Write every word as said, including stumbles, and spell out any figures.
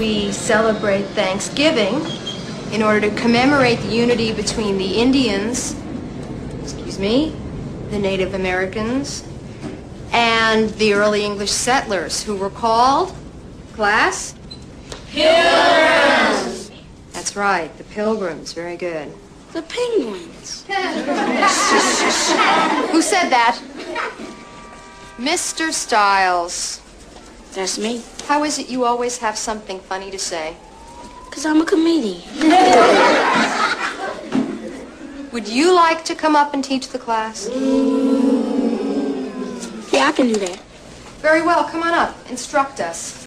we celebrate Thanksgiving in order to commemorate the unity between the Indians, excuse me, the Native Americans, and the early English settlers, who were called, class? Pilgrims! That's right, the Pilgrims. Very good. The Penguins. Who said that? Mister Stiles. That's me. How is it you always have something funny to say? Because I'm a comedian. Would you like to come up and teach the class? Yeah, I can do that. Very well, come on up. Instruct us.